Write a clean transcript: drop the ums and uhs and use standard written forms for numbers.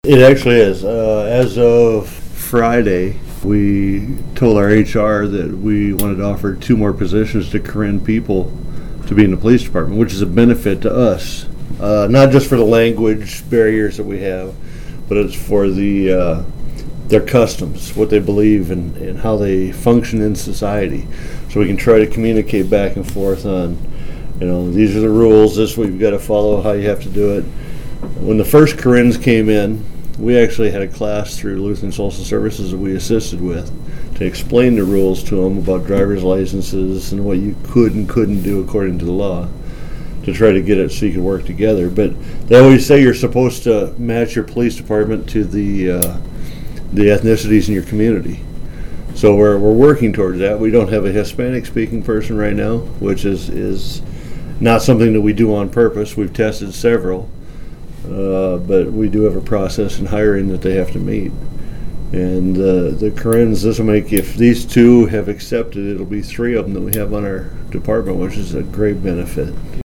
It actually is. As of Friday, we told our HR that we wanted to offer 2 more positions to Corinne people to be in the police department, which is a benefit to us. Not just for the language barriers that we have, but it's for their customs, what they believe, and how they function in society. So we can try to communicate back and forth on, these are the rules, this is what you've got to follow, how you have to do it. When the first Corinnes came in, we actually had a class through Lutheran Social Services that we assisted with to explain the rules to them about driver's licenses and what you could and couldn't do according to the law, to try to get it so you could work together. But they always say you're supposed to match your police department to the ethnicities in your community. So we're working towards that. We don't have a Hispanic speaking person right now, which is not something that we do on purpose. We've tested several, but we do have a process in hiring that they have to meet. And the Corinnes, this will make, if these 2 have accepted, it'll be 3 of them that we have on our department, which is a great benefit.